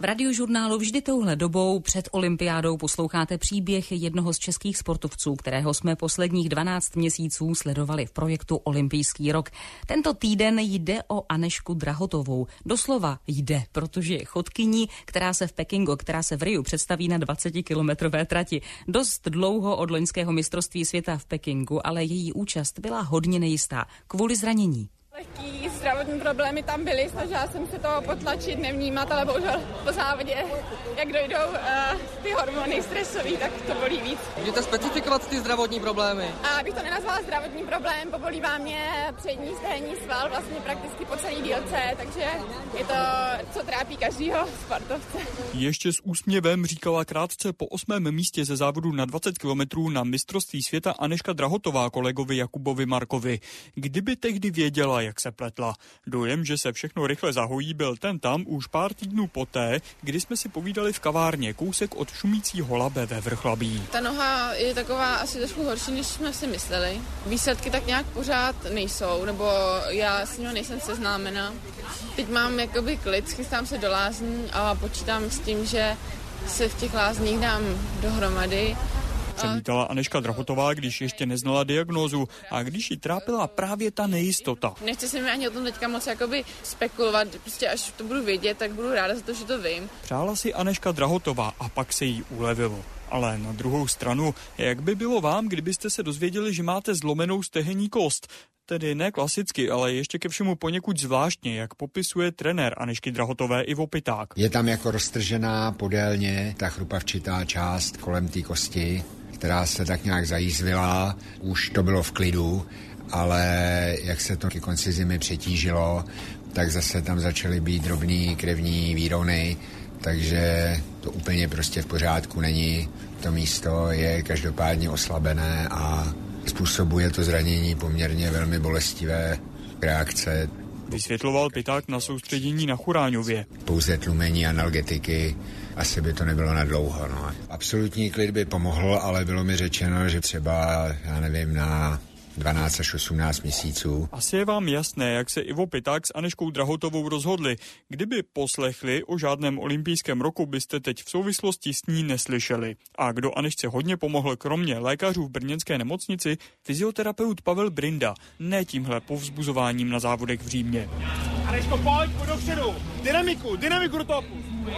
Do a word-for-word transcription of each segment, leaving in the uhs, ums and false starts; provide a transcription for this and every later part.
V Radiožurnálu vždy touhle dobou před olympiádou posloucháte příběh jednoho z českých sportovců, kterého jsme posledních dvanáct měsíců sledovali v projektu Olympijský rok. Tento týden jde o Anežku Drahotovou. Doslova jde, protože je chodkyní, která se v Pekingu, která se v Riu představí na dvacetikilometrové trati. Dost dlouho od loňského mistrovství světa v Pekingu, ale její účast byla hodně nejistá kvůli zranění. Lehký zdravotní problémy tam byly, snažila jsem se toho potlačit, nevnímat, ale bohužel po závodě, jak dojdou uh, ty hormony stresový, tak to bolí víc. Můžete specifikovat ty zdravotní problémy? A abych to nenazvala zdravotní problém, pobolívá mě přední stehní sval vlastně prakticky po celý dílce, takže je to, co trápí každýho sportovce. Ještě s úsměvem říkala krátce po osmém místě ze závodu na dvacet kilometrů na mistrovství světa Anežka Drahotová kolegovi Jakubovi Markovi. Kdyby tehdy věděla, jak se pletla. Dojem, že se všechno rychle zahojí, byl ten tam už pár týdnů poté, kdy jsme si povídali v kavárně kousek od šumícího Labe ve Vrchlabí. Ta noha je taková asi trošku horší, než jsme si mysleli. Výsledky tak nějak pořád nejsou, nebo já s ním nejsem seznámena. Teď mám jakoby klid, chystám se do lázní a počítám s tím, že se v těch lázních dám dohromady. Přemítala Anežka Drahotová, když ještě neznala diagnózu a když ji trápila právě ta nejistota. Nechci se mi ani o tom teďka moc jakoby spekulovat, prostě až to budu vědět, tak budu ráda za to, že to vím. Přála si Anežka Drahotová a pak se jí ulevilo. Ale na druhou stranu, jak by bylo vám, kdybyste se dozvěděli, že máte zlomenou stehenní kost? Tedy ne klasicky, ale ještě ke všemu poněkud zvláštně, jak popisuje trenér Anežky Drahotové Ivo Piták. Je tam jako roztržená podélně ta chrupavčitá část kolem té kosti, která se tak nějak zajízvila. Už to bylo v klidu, ale jak se to ke konci zimy přetížilo, tak zase tam začaly být drobný krevní výrony, takže to úplně prostě v pořádku není. To místo je každopádně oslabené a způsobuje to zranění poměrně velmi bolestivé reakce. Vysvětloval Piták na soustředění na Churáňově. Pouze tlumení analgetiky, asi by to nebylo na dlouho. No. Absolutní klid by pomohl, ale bylo mi řečeno, že třeba, já nevím, na dvanáct až osmnáct měsíců. Asi je vám jasné, jak se Ivo Piták s Anežkou Drahotovou rozhodli. Kdyby poslechli o žádném olympijském roku, byste teď v souvislosti s ní neslyšeli. A kdo Anežce hodně pomohl, kromě lékařů v brněnské nemocnici, fyzioterapeut Pavel Brinda. Ne tímhle povzbuzováním na závodech v Římě. Anežko, pojď, pojď dopředu. Dynamiku, dynamiku do toho.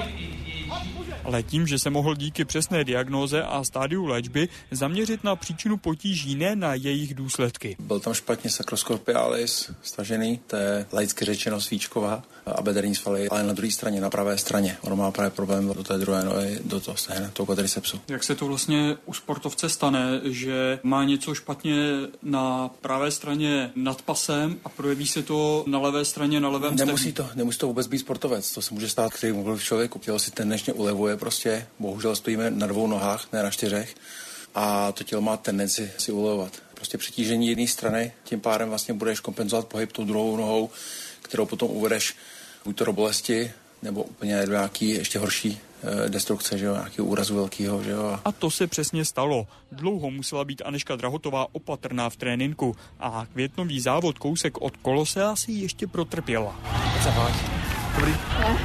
Ale tím, že se mohl díky přesné diagnóze a stádiu léčby zaměřit na příčinu potíží, ne na jejich důsledky. Byl tam špatně sacroscopialis stažený, to je laicky řečeno svíčková a bederní svaly, ale na druhé straně, na pravé straně. On má právě problém do té druhé nohy, do toho stehna, toho quadricepsu. Jak se to vlastně u sportovce stane, že má něco špatně na pravé straně nad pasem a projeví se to na levé straně, na levém stehnu? Nemusí to, nemusí to vůbec být sportovec, to se může stát kterýmkoliv člověku. Tělo si tendenčně ulevuje prostě, bohužel stojíme na dvou nohách, ne na čtyřech a to tělo má tendenci si ulevovat. Prostě přetížení jedné strany, tím pádem vlastně budeš kompenzovat pohyb tou druhou nohou, kterou potom uvedeš buď to do bolesti, nebo úplně do nějaký ještě horší e, destrukce, že jo, nějakého úrazu velkého, že jo. A to se přesně stalo. Dlouho musela být Anežka Drahotová opatrná v tréninku a květnový závod kousek od Kolosea si ještě protrpěla. Dobrý.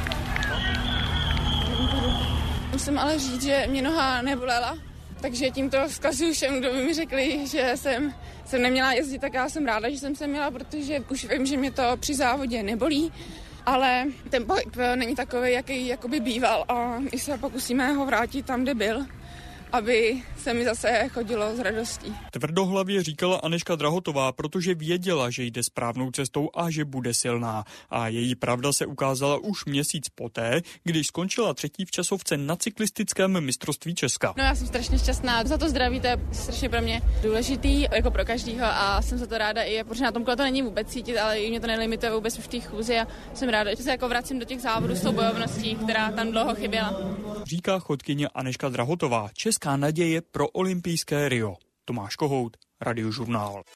Musím ale říct, že mě noha nebolela, takže tímto vzkazuju všem, kdo by mi řekli, že jsem, jsem neměla jezdit, tak já jsem ráda, že jsem se měla, protože už vím, že mě to při závodě nebolí, ale ten pohyb není takový, jaký jakoby býval a my se pokusíme ho vrátit tam, kde byl, aby se mi zase chodilo s radostí. Tvrdohlavě říkala Anežka Drahotová, protože věděla, že jde správnou cestou a že bude silná. A její pravda se ukázala už měsíc poté, když skončila třetí v časovce na cyklistickém mistrovství Česka. No já jsem strašně šťastná, za to zdraví, to je strašně pro mě důležitý, jako pro každýho a jsem za to ráda i, protože na tom kole to není vůbec cítit, ale i mě to nelimituje vůbec v té chůzi a jsem ráda, že se jako vracím do těch závodů s tou bojovností, která tam dlouho chyběla. Říká chodkyně Anežka Drahotová, česká naděje pro olympijské Rio. Tomáš Kohout, Radiožurnál.